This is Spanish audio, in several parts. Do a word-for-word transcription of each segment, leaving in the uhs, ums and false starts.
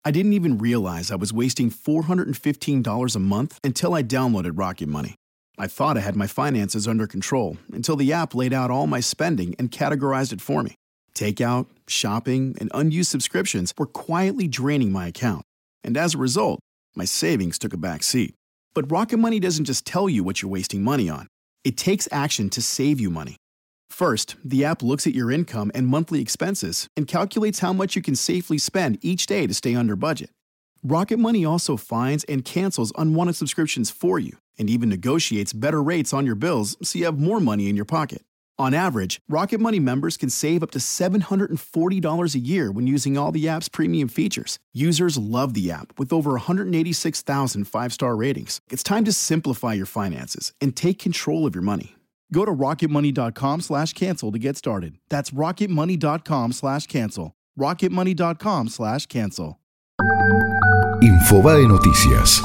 I didn't even realize I was wasting four hundred fifteen dollars a month until I downloaded Rocket Money. I thought I had my finances under control until the app laid out all my spending and categorized it for me. Takeout, shopping, and unused subscriptions were quietly draining my account. And as a result, my savings took a back seat. But Rocket Money doesn't just tell you what you're wasting money on. It takes action to save you money. First, the app looks at your income and monthly expenses and calculates how much you can safely spend each day to stay under budget. Rocket Money also finds and cancels unwanted subscriptions for you and even negotiates better rates on your bills so you have more money in your pocket. On average, Rocket Money members can save up to seven hundred forty dollars a year when using all the app's premium features. Users love the app with over one hundred eighty-six thousand five-star ratings. It's time to simplify your finances and take control of your money. Go to rocketmoney.com slash cancel to get started. That's rocketmoney.com slash cancel. rocketmoney.com slash cancel. Infobae Noticias.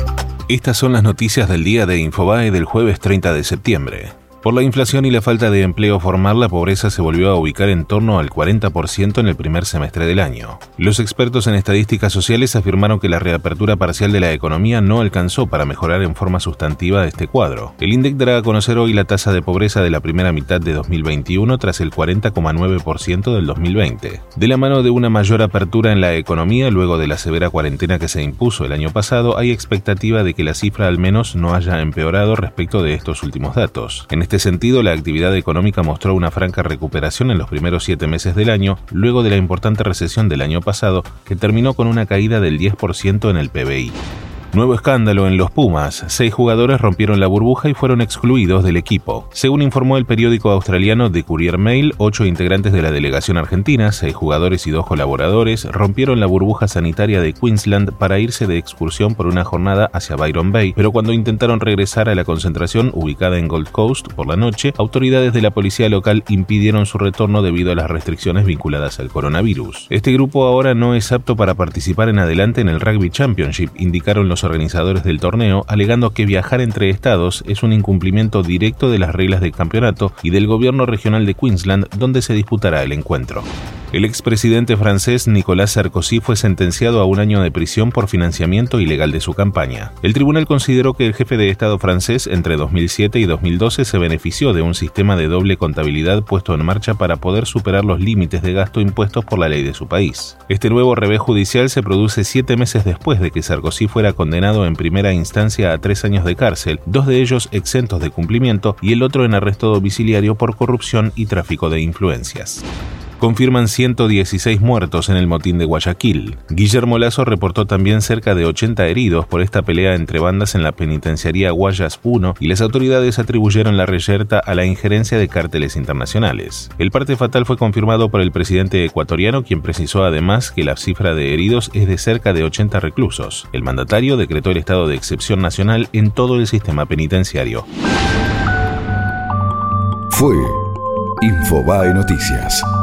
Estas son las noticias del día de Infobae del jueves treinta de septiembre. Por la inflación y la falta de empleo formal, la pobreza se volvió a ubicar en torno al cuarenta por ciento en el primer semestre del año. Los expertos en estadísticas sociales afirmaron que la reapertura parcial de la economía no alcanzó para mejorar en forma sustantiva este cuadro. El INDEC dará a conocer hoy la tasa de pobreza de la primera mitad de dos mil veintiuno tras el cuarenta coma nueve por ciento del dos mil veinte. De la mano de una mayor apertura en la economía luego de la severa cuarentena que se impuso el año pasado, hay expectativa de que la cifra al menos no haya empeorado respecto de estos últimos datos. En En este sentido, la actividad económica mostró una franca recuperación en los primeros siete meses del año, luego de la importante recesión del año pasado, que terminó con una caída del diez por ciento en el P B I. Nuevo escándalo en los Pumas. Seis jugadores rompieron la burbuja y fueron excluidos del equipo. Según informó el periódico australiano The Courier Mail, ocho integrantes de la delegación argentina, seis jugadores y dos colaboradores, rompieron la burbuja sanitaria de Queensland para irse de excursión por una jornada hacia Byron Bay, pero cuando intentaron regresar a la concentración ubicada en Gold Coast por la noche, autoridades de la policía local impidieron su retorno debido a las restricciones vinculadas al coronavirus. Este grupo ahora no es apto para participar en adelante en el Rugby Championship, indicaron los organizadores del torneo, alegando que viajar entre estados es un incumplimiento directo de las reglas del campeonato y del gobierno regional de Queensland, donde se disputará el encuentro. El expresidente francés Nicolas Sarkozy fue sentenciado a un año de prisión por financiamiento ilegal de su campaña. El tribunal consideró que el jefe de Estado francés entre dos mil siete y dos mil doce se benefició de un sistema de doble contabilidad puesto en marcha para poder superar los límites de gasto impuestos por la ley de su país. Este nuevo revés judicial se produce siete meses después de que Sarkozy fuera condenado en primera instancia a tres años de cárcel, dos de ellos exentos de cumplimiento y el otro en arresto domiciliario por corrupción y tráfico de influencias. Confirman ciento dieciséis muertos en el motín de Guayaquil. Guillermo Lasso reportó también cerca de ochenta heridos por esta pelea entre bandas en la penitenciaría Guayas uno y las autoridades atribuyeron la reyerta a la injerencia de cárteles internacionales. El parte fatal fue confirmado por el presidente ecuatoriano, quien precisó además que la cifra de heridos es de cerca de ochenta reclusos. El mandatario decretó el estado de excepción nacional en todo el sistema penitenciario. Fue Infobae Noticias.